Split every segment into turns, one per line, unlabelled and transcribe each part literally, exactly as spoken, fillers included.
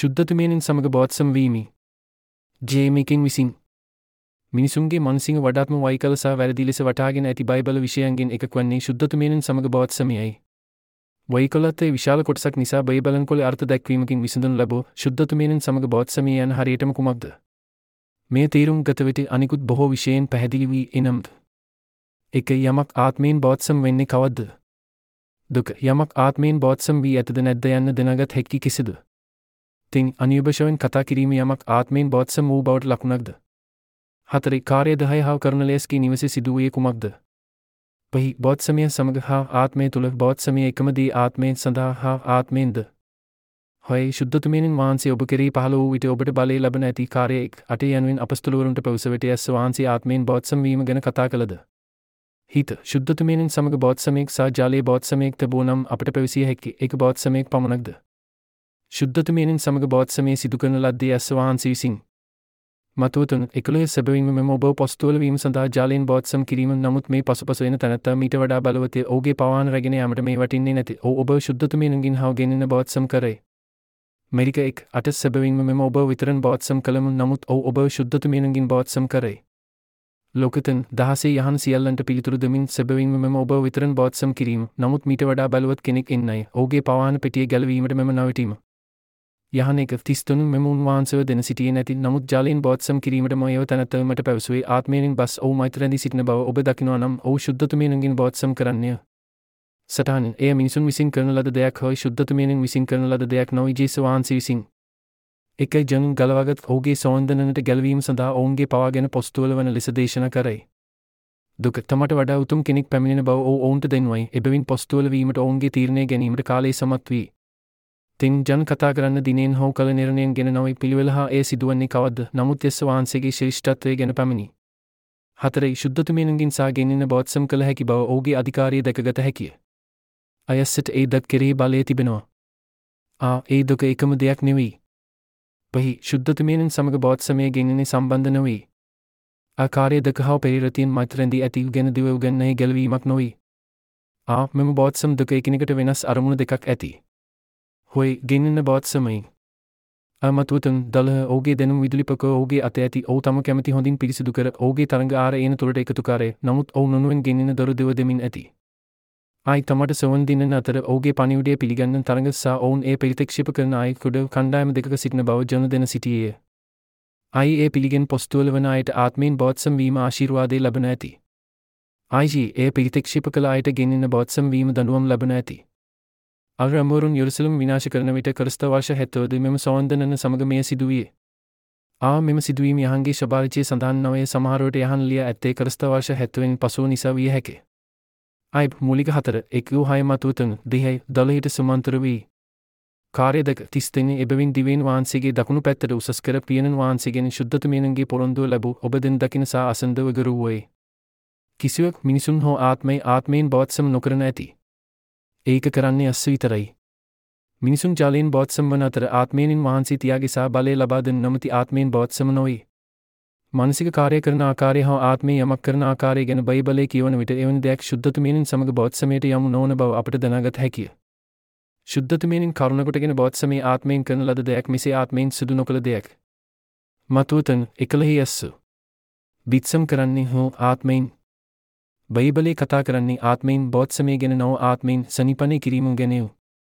ශුද්ධතුමියන් සමග බෝධසම් වීමි. ජේමිකින් විසින් මිනිසුන්ගේ මනසින් වඩාත්ම වෛකල සහ වැරදි ලෙස වටහාගෙන ඇති බයිබල විෂයන්ගෙන් එකක් වන්නේ ශුද්ධතුමියන් සමග බෝධසමයයි. වෛකලත්වයේ විශාල කොටසක් නිසා බයිබලන් කොළ අර්ථ දැක්වීමකින් විසඳනු ලැබූ ශුද්ධතුමියන් සමග බෝධසමය යන හරියටම කුමක්ද? මේ තීරුම් ගත විට අනිකුත් බොහෝ විෂයන් පැහැදිලි වී එනම්ද. එක යමක් ආත්මයෙන් බෝධසම් වෙන්නේ කවද්ද? දුක යමක් ආත්මයෙන් බෝධසම් වී ඇතද නැද්ද යන්න දැනගත් හැකි කෙසේද? තින් අනියුබශවෙන් කතා කිරීම යමක් ආත්මයෙන් බෝධසම් වූ බවට ලකුණක්ද? හතර කාර්ය දහය හා කරන ලෙස්කී නිවසේ සිදුවුයේ කුමක්ද? පහි බෝධසමය සමග හා ආත්මය තුළ බෝධසමය එකම දී ආත්මයෙන් සඳහා හා ආත්මයෙන්ද? හොය ශුද්ධතුමියන් වහන්සේ ඔබ කෙරෙහි පහළ වූ විට ඔබට බලය ලබන ඇති කාර්ය එක් අටේ යනුවෙන් අපස්තලවරුන්ට පැවස විට යස් වහන්සේ ආත්මයෙන් බෝධසම් වීම ගැන කතා කළද? හිත ශුද්ධතුමියන් සමග බෝධසමයෙක් සහ ජාලයේ බෝධසමයෙක් තිබූ නම් අපට පැවසිය හැකි එක බෝධසමයෙක් පමණක්ද? ශුද්ධතුමියන් සමග බෝධසමය සිදු කරන ලද්දේ යස් වහන්සේ විසින්. මතුවතුන් එකොළහ සැබවින්ම මෙම ඔබ පොස්තුවල වීම සඳහා ජාලයෙන් බෝධසම් කිරීම. නමුත් මේ පසුපස එන තැනැත්තා මීට වඩා බලවතේ ඔහුගේ පවාන රැගෙන යාමට මේ වටින්නේ නැති. ඔහු ඔබ ශුද්ධතුමියන්ගෙන් හා ගෙනෙන බෝධසම් කරයි. මෙරික එක් අට සැබවින්ම මෙම ඔබ විතරන් බෝධසම් කළම. නමුත් ඔහු ඔබ ශුද්ධතුමියන්ගෙන් බෝධසම් කරයි. ලෝකතන් දහසේ යහන් සියල්ලන්ට පිළිතුරු දෙමින් සැබවින්ම මෙම ඔබ විතරන් බෝධසම් කිරීම. නමුත් මීට වඩා බලවත් කෙනෙක් එන්නයි. ඔහුගේ පවාන පෙටිය ගැලවීමට මෙම නවටීම. යහන එක තිස්තුන් මෙම උන්වහන්සේව දෙන සිටියේ නැති. නමුත් ජාලයෙන් බෝධසම් කිරීමට මොයව තැනැත්තමට පැවසුවේ ආත්මයෙන් බස් ඔහු මෛත්‍ර රැඳී සිටින බව ඔබ දකිනවා නම් ඔහු ශුද්ධතුමියන්ගෙන් බෝධසම් කරන්නේය. සටහන් එය මිනිසුන් විසින් කරන ලද දෙයක් හොයි ශුද්ධතුමියන් විසින් කරන ලද දෙයක් නොවේ. ජේසුස් වහන්සේ විසින් එකයි ජන ගලවාගත් ඔහුගේ සෝන්දනනට ගැලවීම සඳහා ඔවුන්ගේ පවා ගැන පොස්තුවල වන ලෙස දේශනා කරයි. දුක තමට වඩා උතුම් කෙනෙක් පැමිණෙන බව ඔහු ඔවුන්ට දෙන්වයි. එබැවින් පොස්තුවල වීමට ඔවුන්ගේ තීරණය ගැනීමට කාලය සමත් වී. තින් ජන කතා කරන්න දිනෙන් හෝ කළ නිර්ණයෙන් ගෙන නොවේ. පිළිවෙල හා එය සිදුවන්නේ කවද්ද? නමුත් යස් වහන්සේගේ ශ්‍රේෂ්ඨත්වය ගැන පමණි. හතරයි ශුද්ධතුමියන්ගෙන් සා ගෙනෙන බෝධසම් කළ හැකි බව ඔහුගේ අධිකාරිය දැකගත හැකිය. අයස්සට ඒ දත් කෙරෙහි බලය තිබෙනවා. ආ ඒ දුක එකම දෙයක් නෙවෙයි. පහි ශුද්ධතුමියන් සමග බෝධසමය ගෙනෙන්නේ සම්බන්ධ නොවේ. ආකාරය දක හා පෙරිරතියෙන් මෛත්‍රෙන්දී ඇති ගැන දිව උගන්වයි ගැලවීමක් නොවේ. ආ මෙම බෝධසම් දුක එකිනෙකට වෙනස් අරමුණු දෙකක් ඇති. හොයි ගෙනෙන බෝධසමයි. අමතුවතුන් දලහ ඔහුගේ දැනුම් විදුලිපක ඔහුගේ අත ඇති. ඔහු තම කැමති හොඳින් පිරිසිදු කර ඔහුගේ තරංග ආර එන තුළට එකතුකාරය. නමුත් ඔහු නොනුවෙන් ගෙනෙන දරු දෙව දෙමින් ඇති. ආයි තමට සවන් දිනන අතර ඔහුගේ පණිවිඩය පිළිගන්න තරඟ සහ ඔවුන් ඒ ප්‍රතික්ෂේප කරන අය කුඩ කණ්ඩායම දෙකක සිටින බව ජන දෙන සිටියේය. ආයි ඒ පිළිගෙන පොස්තුවල වන අයට ආත්මයෙන් බෝධසම් වීම ආශිර්වාදය ලබන ඇති. ආයිජී ඒ ප්‍රතික්ෂේප කළ අයට ගෙනෙන බෝධසම් වීම දඬුවම් ලබන ඇති. අල්රමෝරුන් යෙරුසලම් විනාශ කරන විට ක්‍රිස්ත වර්ෂ හැත්තවද මෙම සෝන්දනන සමග මෙය සිදුවියේ. ආ මෙම සිදුවීම යහන්ගේ ශබාරිචයේ සඳහන් නොවේ. සමහරවට යහන් ලිය ඇත්තේ ක්‍රිස්ත වර්ෂ හැත්තවෙන් පසුව නිසා විය හැකිය. අයි මූලික හතර එක් වූ හය මතුවතුන් දෙහයි දොළහට සමාන්තර වී. කාර්ය දෙක තිස් දෙන එබැවින් දිවයින් වහන්සේගේ දකුණු පැත්තට උසස් කර පියනන් වහන්සේගෙන් ශුද්ධතුමියන්ගේ පොරොන්දුව ලැබූ ඔබ දෙන දකින සා අසන්දව ගරුවෝයි. කිසිවක් මිනිසුන් හෝ ආත්මය ආත්මයෙන් බෝධසම් නොකරන ඇති. ඒක කරන්නේ අස්ස විතරයි. මිනිසුන් ජාලයෙන් බෝධසම් වන අතර ආත්මයෙන් වහන්සේ තියාගේ සා බලය ලබා දෙන නමති ආත්මයෙන් බෝධසම නොවේ. මානසික කාර්ය කරන ආකාරය හා ආත්මය යමක් කරන ආකාරය ගැන බයිබලයේ කියවන විට එවැනි දෙයක් ශුද්ධතුමියන් සමග බෝධසමයට යමු නොවන බව අපට දැනගත හැකිය. ශුද්ධතුමියන් කරුණ කොටගෙන බෝධසමයේ ආත්මයෙන් කරන ලද දෙයක් මෙසේ ආත්මයෙන් සිදු නොකළ දෙයක්. මතුවතන් එකලෙහි යස්සු. බිත්සම් කරන්නේ හෝ ආත්මයෙන්. බයිබලයේ කතා කරන්නේ ආත්මයෙන් බෝධසමය ගැන නොව ආත්මයෙන් සනිපනය කිරීම ගැනය.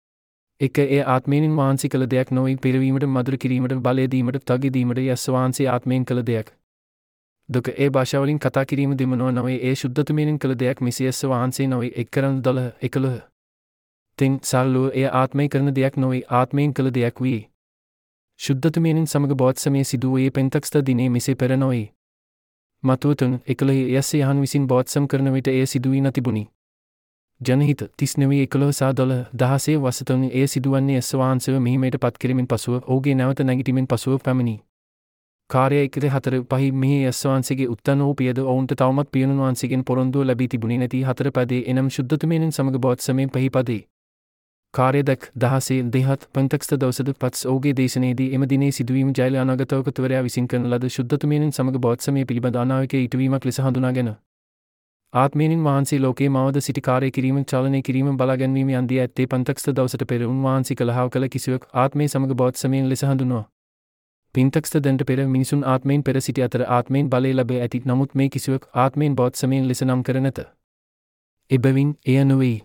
එක ඒ ආත්මයෙන් වහන්සේ කළ දෙයක් නොවේ. පෙරවීමට මధుර කිරීමට බලය දීමට තග දීමට යස් වහන්සේ ආත්මයෙන් කළ දෙයක්. දුක ඒ භාෂාවලින් කතා කිරීම දෙමනෝ නොවේ. ඒ ශුද්ධතුමියන් කළ දෙයක් මෙසේ යස් වහන්සේ නොවේ. එක් කරන දොළහ එකළහ. තින් සල්ලුව එය ආත්මය කරන දෙයක් නොවේ. ආත්මයෙන් කළ දෙයක් වී. ශුද්ධතුමියන් සමග බෝධසමය සිදුවයේ පෙන්තක්ස්ත දිනේ මෙසේ පෙර නොවේ. මතුවතුන් එකළහි යස් යහන් විසින් බෝධසම් කරන විට එය සිදුවී නොතිබුණි. ජනහිත තිස් නෙවී එකළහ සා දොළහ දහසේ වසතුන් එය සිදුවන්නේ යස් වහන්සේව මෙහිමයට පත් කිරීමෙන් පසුව ඔහුගේ නැවත නැගිටීමෙන් පසුව පැමිණි. කාර්ය එකද හතර පහි මෙහි යස් වහන්සේගේ උත්තන වූ පියද ඔවුන්ට තවමත් පියනුන් වහන්සේගෙන් පොරොන්දුව ලැබී තිබුණේ නැති හතර පදේ එනම් ශුද්ධතුමියන් සමග බෝධසමයෙන් පහි පදේ. කාර්ය දක් දහසේ දෙහත් පන්තක්ස්ත දවසද පස් ඔහුගේ දේශනයේදී එම දිනේ සිදුවීම ජයල අනාගතවකතුවරයා විසින් කරන ලද ශුද්ධතුමියන් සමග බෝධසමය පිළිබඳ අනාවකයේ ඉටුවීමක් ලෙස හඳුනාගෙන ආත්මයෙන් වහන්සේ ලෝකේ මවද සිටි කාර්ය කිරීම චලනය කිරීම බලා ගැනීම යන්දී ඇත්තේ පන්තක්ස්ත දවසට පෙර උන්වහන්සේ කළහව කළ කිසිවක් ආත්මය සමග බෞද්ධසමයෙන් ලෙස හඳුන්වනවා. පින්තක්ස්ත දන්ට පෙර මිනිසුන් ආත්මයෙන් පෙර සිටි අතර ආත්මයෙන් බලය ලැබ ඇති නමුත් මේ කිසිවක් ආත්මයෙන් බෞද්ධසමයෙන් ලෙස නම් කර නැත. එබැවින් එය නොවේ.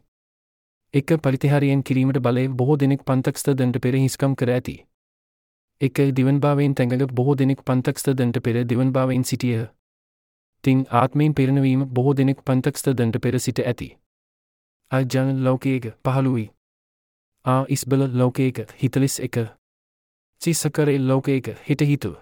එක පරිත්‍යාරයෙන් කිරීමට බලය බොහෝ දෙනෙක් පන්තක්ස්ත දන්ට පෙර හිස්කම් කර ඇති. එක දිවන්භාවයෙන් තැඟග බොහෝ දෙනෙක් පන්තක්ස්ත දන්ට පෙර දිවන්භාවයෙන් සිටියහ. තින් ආත්මයෙන් පෙරණවීම බොහෝ දෙනෙක් පන්තක්ස්ත දන්ට පෙර සිට ඇති. අජන ලෝකයක පහළුවී. ආ ඉස්බල ලෝකයක හිතලිස් එක. සිස්සකරේ ලෝකයක හිට හිතුව.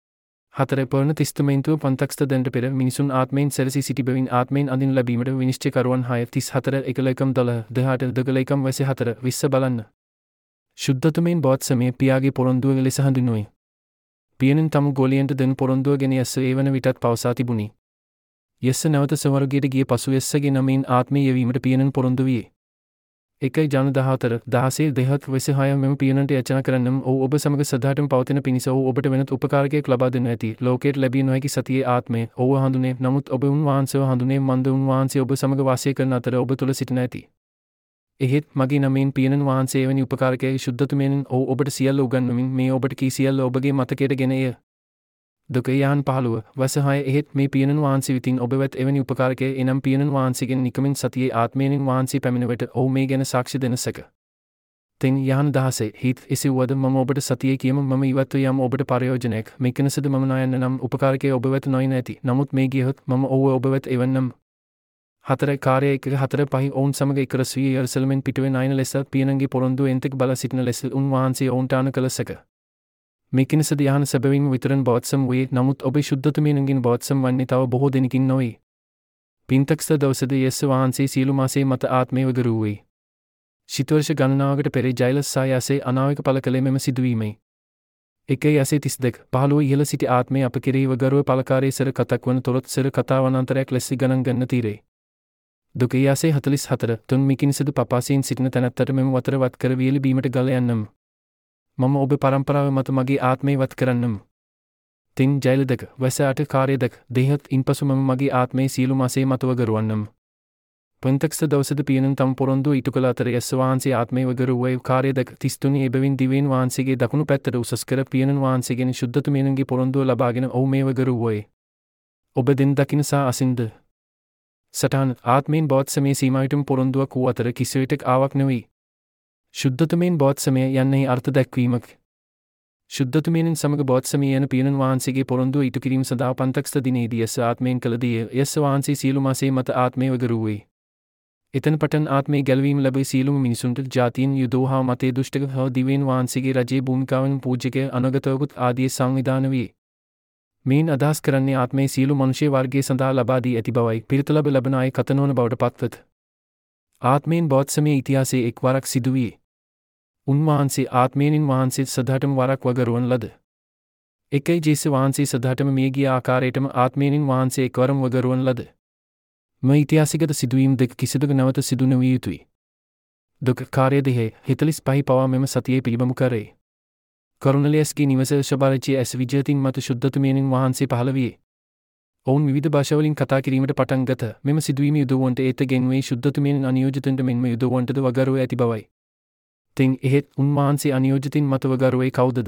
හතර පර්ණ තිස්තමෙන්තුව පන්තක්ස්ත දන්ට පෙර මිනිසුන් ආත්මයෙන් සැරසි සිටි බැවින් ආත්මයෙන් අඳින් ලැබීමට විනිශ්චයකරුවන් හය තිස් හතර එකලකම් දල දහට දගලයිකම් වැස හතර විස්ස බලන්න. ශුද්ධතුමෙන් බෞද්ධසමය පියාගේ පොරොන්දුව ලෙස හඳුන්වයි. පියනෙන් තම ගෝලියන්ට දෙන පොරොන්දුව ගෙන යස්ස ඒ වන විටත් පවසා තිබුණි. යස්ස නැවත ස්වර්ගයට ගිය පසු යස්සගේ නමින් ආත්මය යෙවීමට පියනන් පොරොන්දු විය. එකයි ජන දහතර දහසේ දෙහත් වෙස හය මෙම පියනට යචන කරන්නම් ඔහු ඔබ සමග සදාටම පවතින පිණිස ඔහු ඔබට වෙනත් උපකාරකයක් ලබා දෙනු ඇති. ලෝකයට ලැබිය නොහැකි සතියේ ආත්මය ඔහු හඳුනේ. නමුත් ඔබ උන්වහන්සේව හඳුනේ මන්ද උන්වහන්සේ ඔබ සමග වාසය කරන අතර ඔබ තුළ සිටින ඇති. එහෙත් මගේ නමින් පියනන් වහන්සේ එවැනි උපකාරකයෙකු ශුද්ධතුමෙන් ඔහු ඔබට සියල්ල උගන්වමින් මේ ඔබට කී සියල්ල ඔබගේ මතකයට ගෙන එය. දුක යහන් පහළුව වස හය එහෙත් මේ පියනන් වහන්සේ විතින් ඔබ වෙත එවැනි උපකාරකය එනම් පියනන් වහන්සේගෙන් නිකමින් සතියේ ආත්මයෙන් වහන්සේ පැමිණෙවට ඔහු මේ ගැන සාක්ෂි දෙන සැක. තෙන් යහන් දහසේ හිත් එසෙව්වද මම ඔබට සතියේ කියම මම ඉවත්ව යම් ඔබට ප්‍රයෝජනයක් මෙකනසද මම නොයන්න නම් උපකාරකය ඔබ වෙත නොයින ඇති. නමුත් මේ ගියහොත් මම ඔහුව ඔබ වෙත එවන්නම්. හතර කාර්ය එක හතර පහයි ඔවුන් සමග එකරස් වී යෙරුසලමෙන් පිටුවෙන් අයන ලෙස පියනන්ගේ පොරොන්දුව එන්තෙක් බලා සිටින ලෙස උන්වහන්සේ ඔවුන්ට අන කළ සැක. මෙකිනසද යහන සැබවින් විතරන් බෞද්ධසම් වේ. නමුත් ඔබ ශුද්ධතුමෙන්ගෙන් බෞද්ධසම් වන්නේ තව බොහෝ දෙනකින් නොවේ. පින්තක්ස්ත දවසද යස්ස වහන්සේ සියලු මාසේ මත ආත්මය වගරුවේ. ශිතවර්ෂ ගණනාවකට පෙර ජයිලස් සා යසේ අනාවක පල කළේ මෙම සිදුවීමයි. එක යසේ තිස් දෙක පහළුව ඉහළ සිටි ආත්මය අප කෙරෙහි වගරුව පලකාරයේ සර කතක් වන තොරොත් සර කතාවනන්තරයක් ලෙස ගණන් ගන්න තීරේ. දුක යසේ හතලිස් හතර තුන් මිකිනිසද පපාසයෙන් සිටින තැනැත්තට මෙම වතර වත් කර වියලි බීමට ගල යන්නම්. මම ඔබ පරම්පරාව මත මගේ ආත්මය වත් කරන්නම්. තින් ජෛල දෙක වැස අට කාර්ය දෙක දෙහත් ඉන්පසු මම මගේ ආත්මය සියලු මාසේ මත වගරුවන්නම්. පන්තක්ස්ත දවසද පියනන් තම පොරොන්දුව ඉටු කළ අතර යස්ස වහන්සේ ආත්මය වගරුවේ කාර්ය දෙක තිස්තුනි එබැවින් දිවයින් වහන්සේගේ දකුණු පැත්තට උසස් කර පියනන් වහන්සේගෙන් ශුද්ධතුමෙන්ගේ පොරොන්දුව ලබාගෙන ඔහු මේ වගරුවේ. ඔබ දෙන් දකින සා අසින්ද. සටහන් ආත්මයෙන් බෞද්ධසමයේ සීමාවිටම පොරොන්දුවක් වූ අතර කිසිවිටක ආවක් නොවේ. ශුද්ධතුමෙන් බෞද්ධසමය යන්නේ අර්ථ දැක්වීමක්. ශුද්ධතුමෙන් සමග බෞද්ධසමය යන පියනන් වහන්සේගේ පොරොන්දුව ඉටු කිරීම සඳහා පන්තක්ස්ත දිනේදී යස්ස ආත්මයෙන් කළ දේ යස්ස වහන්සේ සියලු මාසේ මත ආත්මය වගරුවේ. එතන පටන් ආත්මය ගැලවීම ලැබී සියලුම මිනිසුන්ට ජාතීන් යුදෝ හා මතේ දුෂ්ටක හා දිවයින් වහන්සේගේ රජයේ භූමිකාවන් පූජ්‍යකය අනගතවකුත් ආදී සංවිධාන වේ. මේන් අදහස් කරන්නේ ආත්මය සියලු මනුෂ්‍ය වර්ගයේ සඳහා ලබා දී ඇති බවයි. පිරිත ලැබ ලබන අය කත නොවන බවට පත්වත. ආත්මයෙන් බෞද්ධසමයේ ඉතිහාසයේ එක් වරක් සිදුවියේ. උන්වහන්සේ ආත්මයෙන් වහන්සේ සදාටම වරක් වගරුවන් ලද. එකයි ජේස වහන්සේ සදාටම මිය ගිය ආකාරයටම ආත්මයෙන් වහන්සේ එක්වරම වගරුවන් ලද. මේ ඉතිහාසිකත සිදුවීම් දෙක කිසිදුක නැවත සිදු නොවිය යුතුයි. දුක කාර්ය දෙහේ හිතලිස් පහයි පවා මෙම සතියේ පිළිබිඹු කරේ. කරුණලියස්ගේ නිවස ශබාරචිය ඇස් විජයතින් මත ශුද්ධතුමෙන් වහන්සේ පහළ වියේ. ඔවුන් විවිධ භාෂාවලින් කතා කිරීමට පටන් ගත. මෙම සිදුවීම යුදවන්ට ඒත ගෙන්වේ ශුද්ධතුමෙන් අනියෝජිතන්ට මෙන්ම යුදවන්ටද වගරුව ඇති බවයි. තින් එහෙත් උන්වහන්සේ අනියෝජිතින් මත වගරුවේ කවුදද?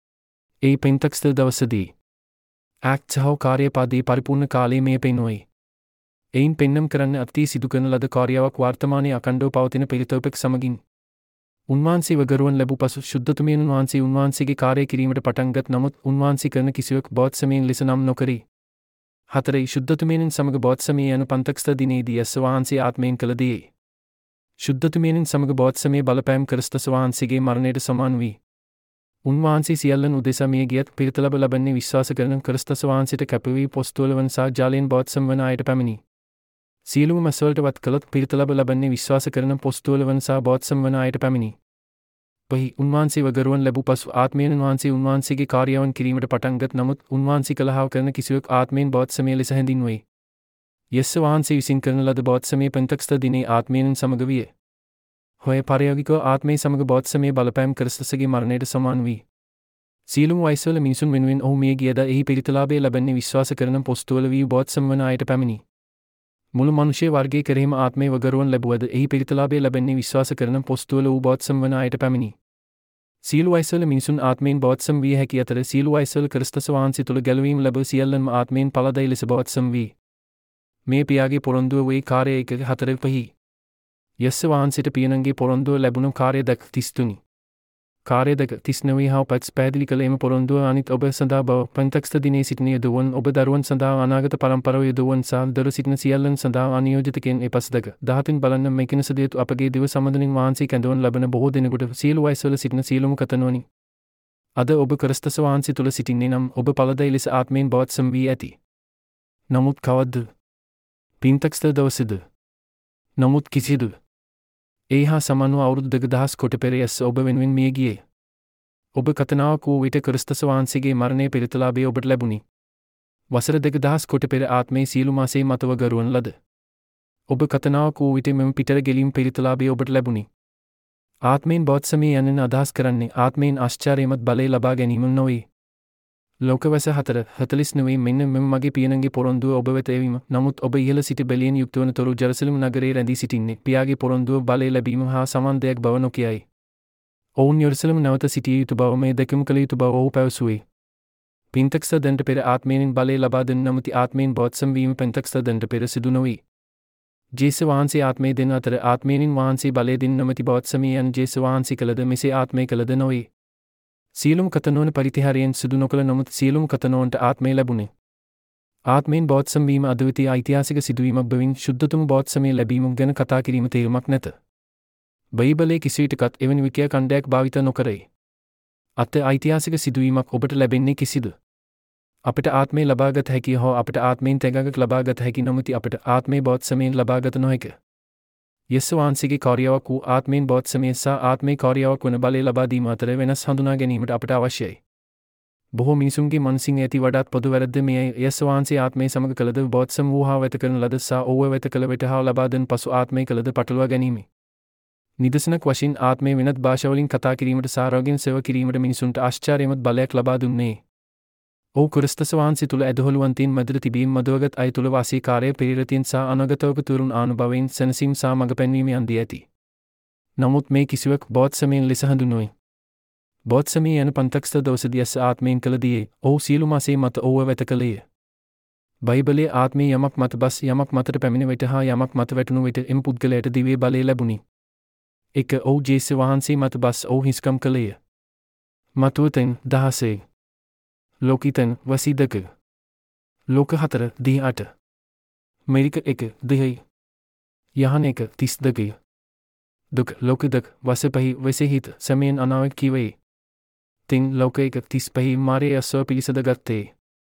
ඒ පෙන්තක්ස්ත දවසදී. ඇක්ට් හෝ කාර්යපාදී පරිපූර්ණ කාලයේ මේ පෙන්වයි. එයින් පෙන්නම් කරන්න අති සිදු කරන ලද කාර්යාවක් වර්තමානයේ අකණ්ඩව පවතින පිළිතවපෙක් සමගින්. උන්වහන්සේ වගරුවන් ලැබූ පසු ශුද්ධතුමෙන් වහන්සේ උන්වහන්සේගේ කාර්යය කිරීමට පටන්ගත්. නමුත් උන්වහන්සේ කරන කිසිවක් බෞද්ධසමයෙන් ලෙස නම් නොකරී. හතරයි ශුද්ධතුමෙන් සමග බෞද්ධසමය යන පන්තක්ස්ත දිනේදී යස්ස වහන්සේ ආත්මයෙන් කළ දේ. ශුද්ධතුමෙන් සමග බෞද්ධසමයේ බලපෑම් ක්‍රිස්තුස් වහන්සේගේ මරණයට සමාන වී. උන්වහන්සේ සියල්ලන් උදෙසා මිය ගියත් පිරිත ලබ ලබන්නේ විශ්වාස කරන ක්‍රිස්තුස් වහන්සේට කැප වී පොස්තුවලවන් සහ ජාලයෙන් බෞද්ධසම වන අයට පැමිණි. සියලුම මැසවලට වත් කළොත් පිරිත ලබ ලබන්නේ විශ්වාස කරන පොස්තුවලවන් සහ බෞද්ධසම වන අයට පැමිණි. පහි උන්වහන්සේ වගරුවන් ලැබූ පසු ආත්මයෙන් වහන්සේ උන්වහන්සේගේ කාර්යයන් කිරීමට පටන්ගත්. නමුත් උන්වහන්සේ කළහව කරන කිසිවක් ආත්මයෙන් බෞද්ධසමය ලෙස හැඳින්වේ. යස්ස වහන්සේ විසින් කරන ලද බෞද්ධසමයේ පෙන්තක්ස්ත දිනේ ආත්මයෙන් සමග විය. හොය පරයෝගිකව ආත්මයේ සමග බෞද්ධසමයේ බලපෑම් ක්‍රිස්තුස්ගේ මරණයට සමාන වී. සියලුම වයස්වල මිනිසුන් වෙනුවෙන් ඔහු මිය ගියද එහි පිරිතලාභය ලැබෙන්නේ විශ්වාස කරන පොස්තුවල වී බෞද්ධසම වන අයට පැමිණි. මුළු මනුෂ්‍ය වර්ගයේ කෙරෙහිම ආත්මය වගරුවන් ලැබුවද එහි පිරිතලාභය ලැබෙන්නේ විශ්වාස කරන පොස්තුවල වූ බෞද්ධසම් වන අයට පැමිණි. සියලු වයස්වල මිනිසුන් ආත්මයෙන් බෞද්ධසම් විය හැකි අතර සියලු වයස්වල ක්‍රිස්තුස් වහන්සේ තුළ ගැලවීම ලැබ සියල්ලන්ම ආත්මයෙන් පළදැයි ලෙස බෞද්ධසම් වී. මේ පියාගේ පොරොන්දුව වේ කාර්ය එක හතර පහයි. යස්ස වහන්සේට පියනන්ගේ පොරොන්දුව ලැබුණු කාර්ය දක් තිස්තුනි. කාර්ය දක තිස්නවී හා පත්ස් පැහැදිලි කළ එම පොරොන්දුව අනිත් ඔබ සඳහා බව පෙන්තෙක්ස්ත දිනේ සිටින යදුවන් ඔබ දරුවන් සඳහා අනාගත පරම්පරාව යදුවන් සහ දරු සිටින සියල්ලන් සඳහා අනියෝජිතකෙන් එපස් දක දහතින් බලන්න මෙකින සදයුතු අපගේ දිව සම්බන්ධනින් වහන්සේ කැඳවන ලබන බොහෝ දෙනෙකුට සියලු වයස්වල සිටින සියලුම කතනවනි. අද ඔබ ක්‍රිස්තුස් වහන්සේ තුළ සිටින්නේ නම් ඔබ පළදැයි ලෙස ආත්මයෙන් බෞද්ධසම් වී ඇති. නමුත් කවද්ද? පෙන්තෙක්ස්ත දවසේද? නමුත් කිසිදු ඒ හා සමානව අවුරුදු දෙකදහස් කොට පෙර යස්ස ඔබ වෙනුවෙන් මිය ගියේ. ඔබ කතනාවක් වූ විට ක්‍රිස්තුස් වහන්සේගේ මරණය පිරිතලාභය ඔබට ලැබුණි. වසර දෙකදහස් කොට පෙර ආත්මයේ සියලු මාසේ මතව ගරුවන් ලද. ඔබ කතනාවක් වූ විට මෙම පිටර ගෙලීම් පිරිතලාභය ඔබට ලැබුණි. ආත්මයෙන් බෞද්ධසමය යන්න අදහස් කරන්නේ ආත්මයෙන් ආශ්චර්යමත් බලය ලබා ගැනීම නොවේ. ලෝකවැස හතර හතලිස් නෙවෙයි මෙන්න මෙම මගේ පියනන්ගේ පොරොන්දුව ඔබ වෙත එවීම. නමුත් ඔබ ඉහළ සිටි බැලියෙන් යුක්ත වන තොරු ජෙරුසලම් නගරයේ රැඳී සිටින්නේ පියාගේ පොරොන්දුව බලය ලැබීම හා සමාන දෙයක් බව නොකියයි. ඔවුන් යෙරුසලම් නැවත සිටිය යුතු බව මේ දැකීම කළ යුතු බව ඔහු පැවසුවේ. පෙන්තෙක්ස්ත දන්ට පෙර ආත්මයෙන් බලය ලබා දෙන නමුත් ආත්මයෙන් බෞද්ධසම් වීම පෙන්තෙක්ස්ත දන්ට පෙර සිදු නොවේ. ජේසුස් වහන්සේ ආත්මය දෙන අතර ආත්මයෙන් වහන්සේ බලය දෙන නමුත් බෞද්ධසමය යන ජේසුස් වහන්සේ කළද මෙසේ ආත්මය කළද නොවේ. සියලුම කතනෝන පරිතිහාරයෙන් සිදු නොකළ නමුත් සියලුම කතනෝන්ට ආත්මය ලැබුණේ. ආත්මයෙන් බෞද්ධසම් වීම අද්විතීය ඓතිහාසික සිදුවීමක් බවින් ශුද්ධතම බෞද්ධසමය ලැබීම ගැන කතා කිරීම තේරුමක් නැත. බයිබලයේ කිසිවිටකත් එවැනි විකියා කණ්ඩායක් භාවිත නොකරයි. අත ඓතිහාසික සිදුවීමක් ඔබට ලැබෙන්නේ කිසිද? අපට ආත්මය ලබාගත හැකි හෝ අපට ආත්මයෙන් තැගගක් ලබාගත හැකි නමුත් අපට ආත්මය බෞද්ධසමයෙන් ලබාගත නොහැක. යේසුස් වහන්සේගේ කාර්යාවක් වූ ආත්මයෙන් බෞද්ධසමය සහ ආත්මේ කාර්යාවක් වන බලය ලබා දීම අතර වෙනස් හඳුනා ගැනීමට අපට අවශ්‍යයි. බොහෝ මිනිසුන්ගේ මනසින් ඇති වඩාත් පොදු වැරද්ද මෙයයි යේසුස් වහන්සේ ආත්මය සමග කළද බෞද්ධසම වූ හා වෙත කරන ලද සහ ඕව වෙත කළ වෙත හා ලබා දෙන පසු ආත්මය කළද පටලවා ගැනීම. නිදර්ශනක් වශයෙන් ආත්මය වෙනත් භාෂාවලින් කතා කිරීමට සහ රෝගීන් සේවා කිරීමට මිනිසුන්ට ආශ්චර්යමත් බලයක් ලබා දුන්නේ. ඔහු ක්‍රිස්තුස් වහන්සේ තුළ ඇදහොළුවන්තීන් මැදට තිබීම මදවගත් අය තුළ වාසී කාර්ය පෙරේරතින් සහ අනාගතවක තුරුන් ආනුභවයෙන් සැනසීම සහ මඟ පෙන්වීම යන්දී ඇති. නමුත් මේ කිසිවක් බෞද්ධසමයෙන් ලෙස හඳුන්වයි. බෞද්ධසමය යන පන්තෙක්ස්ත දවසදී යස ආත්මයෙන් කළ දියේ ඔහු සියලු මාසේ මත ඔහුව වෙත කළේය. බයිබලයේ ආත්මය යමක් මත බස් යමක් මතට පැමිණ විට හා යමක් මත වැටුණු විට එම පුද්ගලයාට දිව්‍ය බලය ලැබුණි. එක ඔහු ජේසුස් වහන්සේ මත බස් ඔහු හිස්කම් කළේය. මතුවතෙන් දහසේ ලෝකිතන් වසී දක ලෝක හතර දී අට මෙරික එක දෙහයි යහන එක තිස් දකය දුක ලෝක දක වස පහි වසෙහිත සමයෙන් අනාවක් කිවේ තින් ලෝක එක තිස් පහි මාරය අස්ව පිළිසඳ ගත්තේ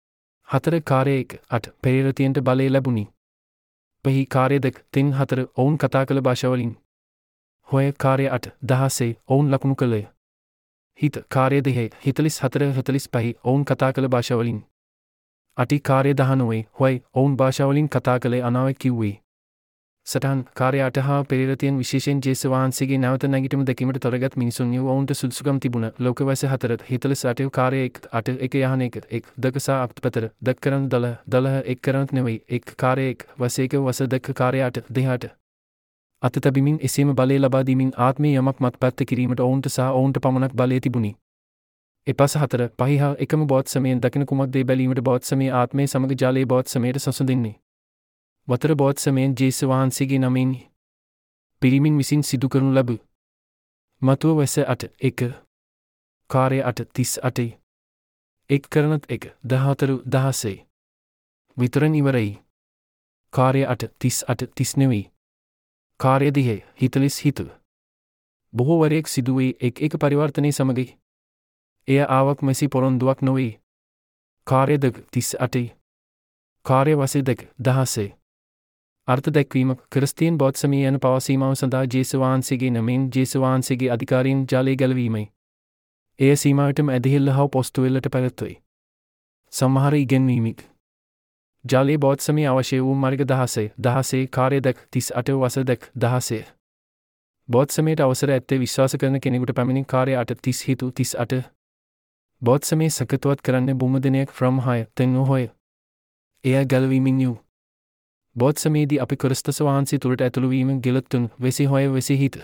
හතර කාර්ය එක අට පෙරේරතියන්ට බලය ලැබුණි පහි කාර්ය දක තින් හතර ඔවුන් කතා කළ භාෂාවලින් හොය කාර්ය අට දහසේ ඔවුන් ලකුණු කළය හිත කාර්ය දෙහේ හිතලිස් හතර හතලිස් පහි ඔවුන් කතා කළ භාෂාවලින් අටි කාර්ය දහනොවේ හොයි ඔවුන් භාෂාවලින් කතා කළේ අනාවක් කිව්වේ සටහන් කාර්ය අට හා පෙරේරතියන් විශේෂයෙන් ජේසුස් වහන්සේගේ නැවත නැගිටීම දැකීමට තොරගත් මිනිසුන් යෝ ඔවුන්ට සුදුසුකම් තිබුණ ලෝකවැස හතර හිතලිස් අට කාර්ය එක අට එක යහන එක එක් දකසා අක්තපතර දක් කරන දල දලහ එක් කරනත් නෙවෙයි එක් කාර්ය එක වසේක වස දක් කාර්ය අට දෙහට අත තැබීමින් එසේම බලය ලබා දීමින් ආත්මය යමක් මත පැත්ත කිරීමට ඔවුන්ට සහ ඔවුන්ට පමණක් බලය තිබුණි. එපස හතර පහි හා එකම බෞද්ධසමයෙන් දකින කුමක්දේ බැලීමට බෞද්ධසමය ආත්මය සමග ජාලයේ බෞද්ධසමයට සසඳින්නේ. වතර බෞද්ධසමයෙන් ජේසුස් වහන්සේගේ නමින් පිරිමින් විසින් සිදු කරනු ලැබ. මතුව වැස අට එක කාර්ය අට තිස් අටයි එක් කරනත් එක දහතරු දහසේ විතරන් ඉවරයි. කාර්ය අට තිස් අට තිස් නෙවෙයි. කාර්ය දිහේ හිතලිස් හිත බොහෝ වරයක් සිදුවේ එක් එක පරිවර්තනයේ සමගයි. එය ආවක් මෙසි පොරොන්දුවක් නොවේ. කාර්ය දක තිස් අටයි කාර්ය වසේ දක දහසේ අර්ථ දැක්වීමක් ක්‍රිස්තියන් බෞද්ධසමය යන පවසීමාව සඳහා ජේසුස් වහන්සේගේ නමින් ජේසුස් වහන්සේගේ අධිකාරියෙන් ජාලය ගැලවීමයි. එය සීමාවටම ඇදහිල්ල හා පොස්තුවෙල්ලට පැවැත්වෙයි. සමහර ඉගැන්වීමක් ජාලයේ බෞද්ධසමය අවශ්‍ය වූ මාර්ග දහසේ දහසේ කාර්ය දක තිස් අට වස දක දහසේ බෞද්ධසමයට අවසර ඇත්තේ විශ්වාස කරන කෙනෙකුට පැමිණි කාර්ය අට තිස් හිතු තිස් අට බෞද්ධසමය සකතුවත් කරන්නේ බුම දිනයක් ෆ්‍රම් හය තෙන් හොය එය ගැලවීමින් යූ බෝධිසමයේදී අපි ක්‍රිස්තුස් වහන්සේ තුළට ඇතුළු වීම ගෙලතුන් වෙසි හොය වෙසි හිත.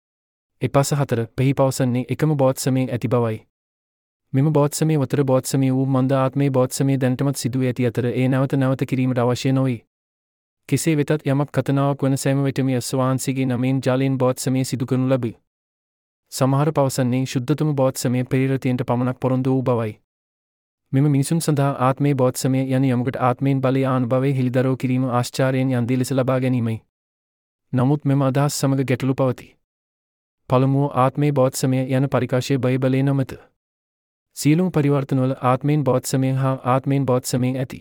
එපස හතර පෙහි පවසන්නේ එකම බෝධිසමයේ ඇති බවයි. මෙම බෝධිසමයේ වතර බෝධිසමය වූ මන්ද ආත්මයේ බෝධිසමයේ දැනටමත් සිදුවේ ඇති අතර ඒ නැවත නැවත කිරීමට අවශ්‍ය නොවේ. කෙසේ වෙතත් යමක් කතනාවක් වන සෑම විටම යේසුස් වහන්සේගේ නමෙන් ජාලයෙන් බෝධිසමය සිදු කරනු ලැබේ. සමහර පවසන්නේ ශුද්ධතම බෝධිසමය පෙරේරතියන්ට පමණක් පොරොන්දු වූ බවයි. මෙම මිනිසුන් සඳහා ආත්මයේ බෝධිසමය යන යමකට ආත්මයෙන් බලය අනුභවයේ හිලිදරව් කිරීම ආශ්චර්යයෙන් යන්දී ලෙස ලබා ගැනීමයි. නමුත් මෙම අදහස් සමග ගැටලු පවතී. පළමුව ආත්මයේ බෝධිසමය යන පරිකාශය බයිබලයේ නමත. සියලුම පරිවර්තනවල ආත්මයෙන් බෝධිසමය හා ආත්මයෙන් බෝධිසමය ඇති.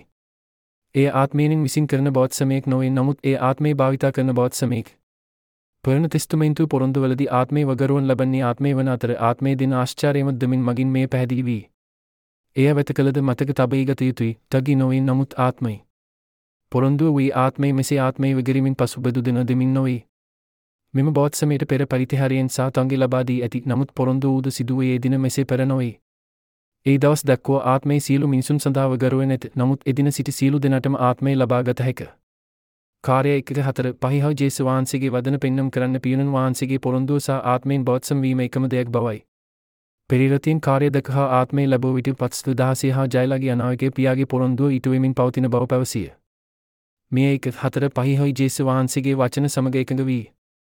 ඒ ආත්මයෙන් විසින් කරන බෝධිසමයක් නොවේ, නමුත් ඒ ආත්මයේ භාවිතා කරන බෝධිසමයක්. පරණ තෙස්තමෙන්තුවේ පොරොන්දුවලදී ආත්මයේ වගරුවන් ලබන්නේ ආත්මයේ වන අතර ආත්මයේ දින ආශ්චර්යමත් දමින් මගින් මේ පැහැදිලි වී. එය වෙත කළද මතක තබී ගත යුතුයි, තගි නොවේ, නමුත් ආත්මයි. පොරොන්දුව වී ආත්මයේ මෙසේ ආත්මයේ වගරීමෙන් පසු බදු දෙන දෙමින් නොවේ. මෙම බෝධිසමයට පෙර පරිත්‍යාරයෙන් සාතංගි ලබා දී ඇති, නමුත් පොරොන්දු වූද සිදුවේ ඒ දින මෙසේ පෙර නොවේ. ඒ දවස් දක්වා ආත්මයේ සියලු මිනිසුන් සඳහා වගරුව නැත, නමුත් එදින සිටි සියලු දෙනාටම ආත්මය ලබා ගත හැක. කාර්ය එක හතර පහ හා ජේසුස් වහන්සේගේ වදන පෙන්නම් කරන්න පියුණන් වහන්සේගේ පොරොන්දුව සහ ආත්මයෙන් බෝධිසම වීම එකම දෙයක් බවයි. පෙරේරතියන් කාර්ය දක හා ආත්මය ලැබුව විට පත්ස්තු දහසේ හා ජයලාගේ අනාවකේ පියාගේ පොරොන්දුව ඊට වෙමින් පවතින බව පැවසිය. මේ එක හතර පහ හා ජේසුස් වහන්සේගේ වචන සමග එකඟ වී.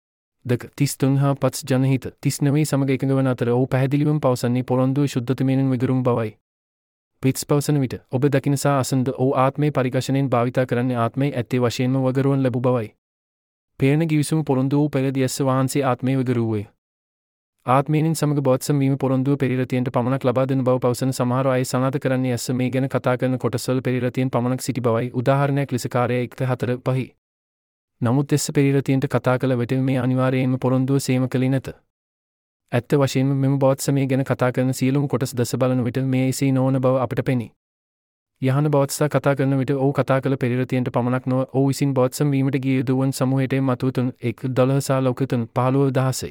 දක තිස් තුන හා පත්ස් ජනහිත තිස් නවය සමග එකඟ වන අතර ඔහු පැහැදිලිවම පවසන්නේ පොරොන්දුව ශුද්ධතමයෙන් විගරුම් බවයි. පිටස් පවසන විට ඔබ දකින සා අසන්ද ඔහු ආත්මයේ පරිකශනයෙන් භාවිතා කරන්නේ ආත්මයේ ඇත්තේ වශයෙන්ම වගරුවන් ලැබු බවයි. පේන ගිවිසුම පොරොන්දු වූ පෙරදී යේසුස් වහන්සේ ආත්මයේ වගරුවේ. ආත්මයෙන් සමග බෝධිසම වීම පොරොන්දුව පෙරේරතියන්ට පමණක් ලබා දෙන බව පවසන සමහර අය සනාථ කරන්නේ යේසුස් මේ ගැන කතා කරන කොටස්වල පෙරේරතියන් පමණක් සිටි බවයි. උදාහරණයක් ලෙස කාර්ය එක හතර පහ. නමුත් යේසුස් පෙරේරතියන්ට කතා කළ විට මේ අනිවාර්යයෙන්ම පොරොන්දුව සේම කළේ නැත. ඇත්ත වශයෙන්ම මෙම බෝධිසමය ගැන කතා කරන සියලුම කොටස් දැස බලන විට මේ එසේ නොවන බව අපට පෙනේ. යහන බෝධිසතා කතා කරන විට ඔහු කතා කළ පෙරේරතියන්ට පමණක් නොව ඔහු විසින් බෝධිසම වීමට ගිය යුදෙවුන් සමූහයට මතුතුන් එක් දොළහ සා ලෝකතුන් පහළොව දහසයි.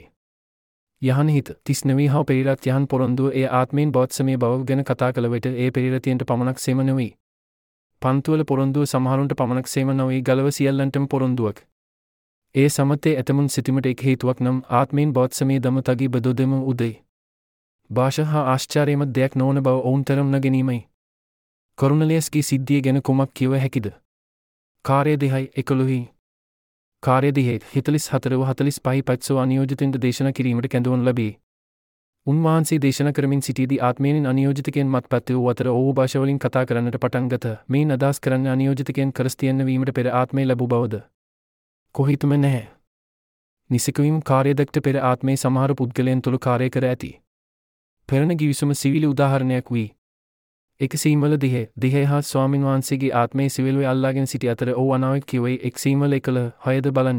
යහන හිත තිස් නවය හා පෙරේරත් යහන් පොරොන්දුව ඒ ආත්මයෙන් බෝධිසමය බව ගැන කතා කළ විට ඒ පෙරේරතියන්ට පමණක් සේම නොවේ. පන්තුවල පොරොන්දුව සමහරුන්ට පමණක් සේම නොවේ, ගලව සියල්ලන්ටම පොරොන්දුවක්. ඒ සමතේ ඇතමුන් සිතීමට එක් හේතුවක් නම් ආත්මයෙන් බෝධිසමයේ දම තගී බදොදෙම උදේ. භාෂා හා ආශ්චර්යමත් දෙයක් නොවන බව ඔවුන් තරම් නොගැනීමයි. කොර්නෙලියස්ගේ සිද්ධිය ගැන කුමක් කිව හැකිද? කාර්ය දෙහයි එකොළොහි. කාර්ය දෙහේ හතළිස් හතර හතළිස් පහ පත්සෝ අනියෝජිතින්ට දේශනා කිරීමට කැඳවනු ලැබේ. උන්වහන්සේ දේශනා කරමින් සිටියේදී ආත්මයෙන් අනියෝජිතකයන් මත්පත් වූ අතර ඔහු භාෂාවලින් කතා කරන්නට පටන් ගත. මේ අදහස් කරන්නේ අනියෝජිතකයන් ක්‍රිස්තියානි වීමට පෙර ආත්මය ලැබූ බවද? කොහිතම නැහැ. නිසකවීම කාර්යදක්ට පෙර ආත්මයේ සමහර පුද්ගලයන් තුළ කාර්ය කර ඇති. පෙරණ ගිවිසුම සිවිලි උදාහරණයක් වී. එක සීමවල දෙහේ දෙහේ හා ස්වාමින් වහන්සේගේ ආත්මයේ සිවිලුවේ අල්ලාගෙන සිටි අතර ඔහු අනාවක කිව්වේ එක් සීමවල එකල හයද බලන්න.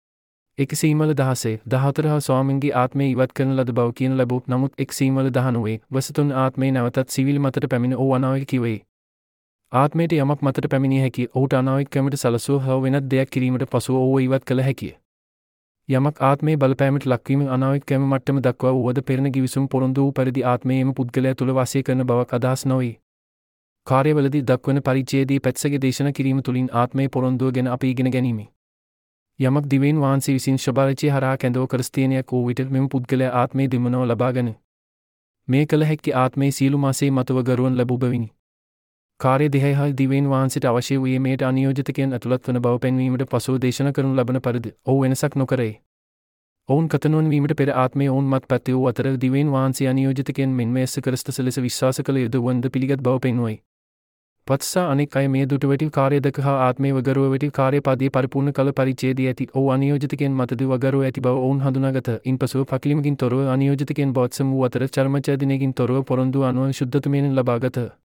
එක සීමවල දහසේ දහතර හා ස්වාමින්ගේ ආත්මය ඉවත් කරන ලද බව කියන ලැබූ, නමුත් එක් සීමවල දහනවයේ වසතුන් ආත්මයේ නැවතත් සිවිලි මතට පැමිණ ඔහු අනාවක කිව්වේ. ආත්මයට යමක් මතට පැමිණිය හැකි ඔහුට අනාවක කැමට සලසුව හා වෙනත් දෙයක් කිරීමට පසුව ඔහු ඉවත් කළ හැකිය. යමක් ආත්මයේ බලපෑමට ලක්වීම අනාවක කැම මට්ටම දක්වා වුවද පෙරණ ගිවිසුම් පොරොන්දු වූ පරිදි ආත්මයේම පුද්ගලයා තුළ වාසය කරන බවක් අදහස් නොවේ. කාර්යවලදී දක්වන පරිච්ඡේදයේ පැත්සගේ දේශනා කිරීම තුළින් ආත්මයේ පොරොන්දුව ගැන අපි ඉගෙන ගැනීමයි. යමක් දිවෙන් වහන්සේ විසින් ශබාරචේ හරහා කැඳව ක්‍රිස්තියානියක් වූ විට මෙම පුද්ගලයා ආත්මයේ දිමනව ලබාගෙන මේ කල හැකි ආත්මයේ සියලු මාසේ මතව ගරුවන් ලැබූ බවිනි. කාර්ය දෙහයි හා දිවෙන් වහන්සේට අවශ්‍ය වූයේ මේට අනියෝජිතකයන් ඇතුළත් වන බව පෙන්වීමට පසුව දේශනා කරනු ලබන පරිදි ඔහු වෙනසක් නොකරේ. ඔවුන් කතනොන් වීමට පෙර ආත්මයේ ඔවුන් මත්පත් වූ අතර දිවෙන් වහන්සේ අනියෝජිතකයන් මෙන්ම යේසුස් ක්‍රිස්තුස් ලෙස විශ්වාස කළ යුතුවන්ද පිළිගත් බව පෙන්වයි. පත්සා අනෙක් අය මේ දුට වෙටි කාර්ය දක හා ආත්මයේ වගරුව වෙටි කාර්යපදයේ පරිපූර්ණ කළ පරිච්ඡේදයේ ඇති ඔහු අනියෝජිතකයන් මතද වගරුව ඇති බව ඔවුන් හඳුනාගත. ඉන්පසුව පකිලිමකින් තොරව අනියෝජිතකයන් බෝධිසම වූ අතර චර්මචර්දිනයකින් තොරව පොරොන්දු අනුව ශුද්ධතමයෙන් ලබාගත.